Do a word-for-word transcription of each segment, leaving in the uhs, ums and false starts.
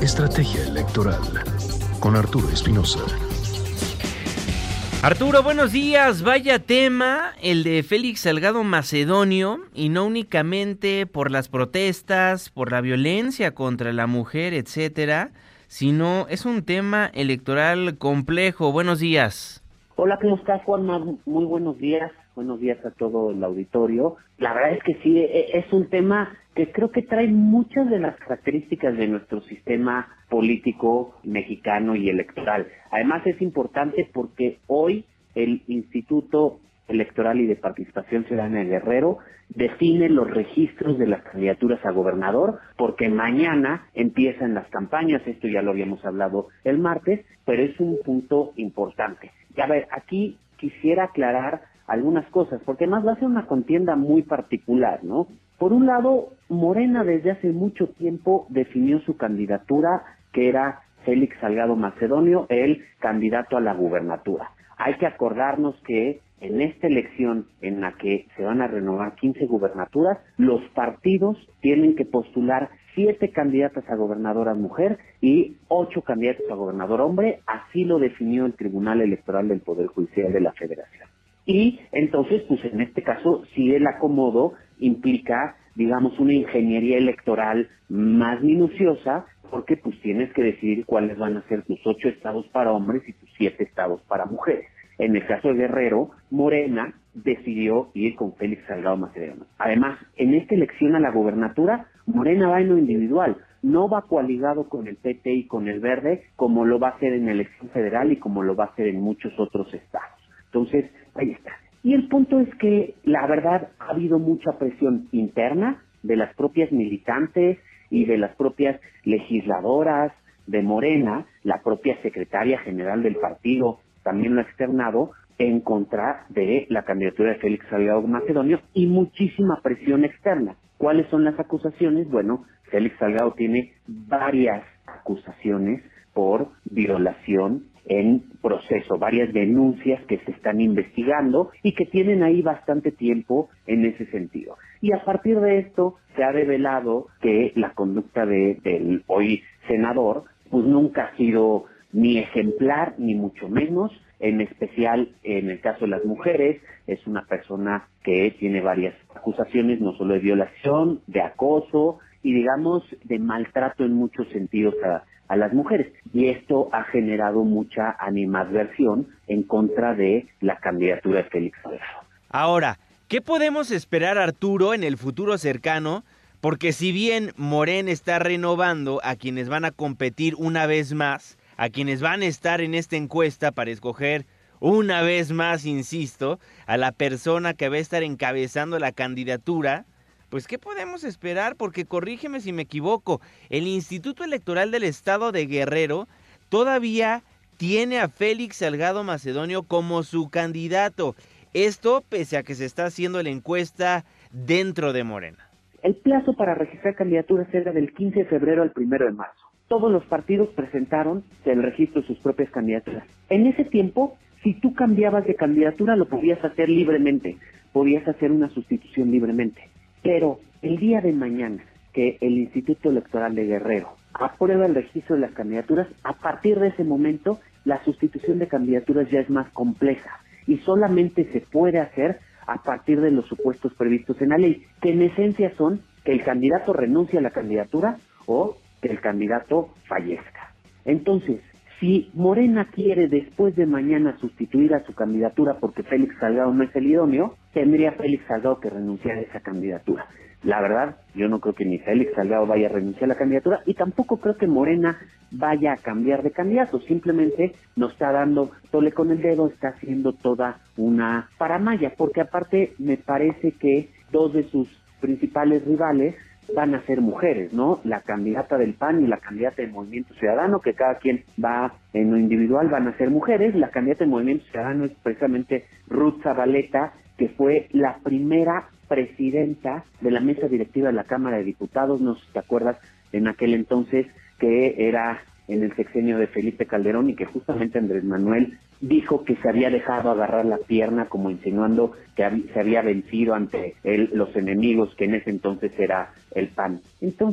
Estrategia electoral con Arturo Espinosa. Arturo, buenos días. Vaya tema el de Félix Salgado Macedonio, y no únicamente por las protestas, por la violencia contra la mujer, etcétera, sino es un tema electoral complejo. Buenos días. Hola, ¿cómo estás, Juanma? Muy buenos días. Buenos días a todo el auditorio. La verdad es que sí, es un tema que creo que trae muchas de las características de nuestro sistema político mexicano y electoral. Además es importante porque hoy el Instituto Electoral y de Participación Ciudadana de Guerrero define los registros de las candidaturas a gobernador, porque mañana empiezan las campañas. Esto ya lo habíamos hablado el martes, pero es un punto importante. Y a ver, aquí quisiera aclarar algunas cosas, porque además va a ser una contienda muy particular, ¿no? Por un lado, Morena desde hace mucho tiempo definió su candidatura, que era Félix Salgado Macedonio, el candidato a la gubernatura. Hay que acordarnos que en esta elección en la que se van a renovar quince gubernaturas, los partidos tienen que postular siete candidatas a gobernadora mujer y ocho candidatos a gobernador hombre. Así lo definió el Tribunal Electoral del Poder Judicial de la Federación. Y entonces, pues en este caso, sí el acomodo implica, digamos, una ingeniería electoral más minuciosa, porque pues tienes que decidir cuáles van a ser tus ocho estados para hombres y tus siete estados para mujeres. En el caso de Guerrero, Morena decidió ir con Félix Salgado Macedonio. Además, en esta elección a la gobernatura, Morena va en lo individual, no va coaligado con el P T y con el Verde, como lo va a hacer en la elección federal y como lo va a hacer en muchos otros estados. Entonces, ahí está. Y el punto es que, la verdad, ha habido mucha presión interna de las propias militantes y de las propias legisladoras de Morena, la propia secretaria general del partido también lo ha externado, en contra de la candidatura de Félix Salgado Macedonio, y muchísima presión externa. ¿Cuáles son las acusaciones? Bueno, Félix Salgado tiene varias acusaciones por violación en proceso, varias denuncias que se están investigando y que tienen ahí bastante tiempo en ese sentido. Y a partir de esto se ha revelado que la conducta de, del hoy senador pues nunca ha sido ni ejemplar, ni mucho menos, en especial en el caso de las mujeres. Es una persona que tiene varias acusaciones, no solo de violación, de acoso y, digamos, de maltrato en muchos sentidos a, a las mujeres. Y esto ha generado mucha animadversión en contra de la candidatura de Félix Salgado. Ahora, ¿qué podemos esperar, Arturo, en el futuro cercano? Porque si bien Morena está renovando a quienes van a competir una vez más, a quienes van a estar en esta encuesta para escoger una vez más, insisto, a la persona que va a estar encabezando la candidatura, pues ¿qué podemos esperar? Porque corrígeme si me equivoco, el Instituto Electoral del Estado de Guerrero todavía tiene a Félix Salgado Macedonio como su candidato. Esto pese a que se está haciendo la encuesta dentro de Morena. El plazo para registrar candidaturas era del quince de febrero al primero de marzo. Todos los partidos presentaron el registro de sus propias candidaturas. En ese tiempo, si tú cambiabas de candidatura, lo podías hacer libremente, podías hacer una sustitución libremente. Pero el día de mañana, que el Instituto Electoral de Guerrero aprueba el registro de las candidaturas, a partir de ese momento, la sustitución de candidaturas ya es más compleja y solamente se puede hacer a partir de los supuestos previstos en la ley, que en esencia son que el candidato renuncie a la candidatura o que el candidato fallezca. Entonces, si Morena quiere después de mañana sustituir a su candidatura porque Félix Salgado no es el idóneo, tendría Félix Salgado que renunciar a esa candidatura. La verdad, yo no creo que ni Félix Salgado vaya a renunciar a la candidatura y tampoco creo que Morena vaya a cambiar de candidato. Simplemente nos está dando tole con el dedo, está haciendo toda una paramaya, porque aparte me parece que dos de sus principales rivales van a ser mujeres, ¿no? La candidata del P A N y la candidata del Movimiento Ciudadano, que cada quien va en lo individual, van a ser mujeres. La candidata del Movimiento Ciudadano es precisamente Ruth Zabaleta, que fue la primera presidenta de la mesa directiva de la Cámara de Diputados. No sé si te acuerdas, en aquel entonces, que era en el sexenio de Felipe Calderón y que justamente Andrés Manuel dijo que se había dejado agarrar la pierna, como insinuando que hab- se había vencido ante él, los enemigos, que en ese entonces era el P A N. Entonces,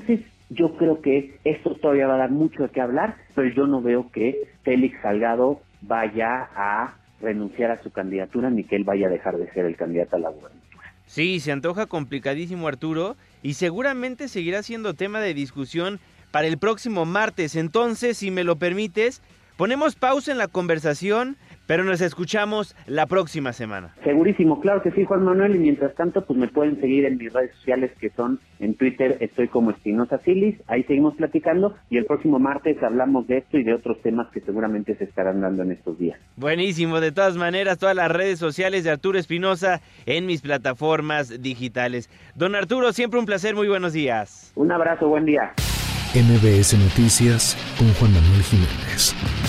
Yo creo que esto todavía va a dar mucho de qué hablar, pero yo no veo que Félix Salgado vaya a renunciar a su candidatura ni que él vaya a dejar de ser el candidato a la gubernatura. Sí, se antoja complicadísimo, Arturo, y seguramente seguirá siendo tema de discusión para el próximo martes. Entonces, si me lo permites, ponemos pausa en la conversación, pero nos escuchamos la próxima semana. Segurísimo, claro que sí, Juan Manuel, y mientras tanto, pues me pueden seguir en mis redes sociales, que son en Twitter, estoy como Espinosa Silis, ahí seguimos platicando, y el próximo martes hablamos de esto y de otros temas que seguramente se estarán dando en estos días. Buenísimo, de todas maneras, todas las redes sociales de Arturo Espinosa en mis plataformas digitales. Don Arturo, siempre un placer, muy buenos días. Un abrazo, buen día. M B S Noticias con Juan Manuel Jiménez.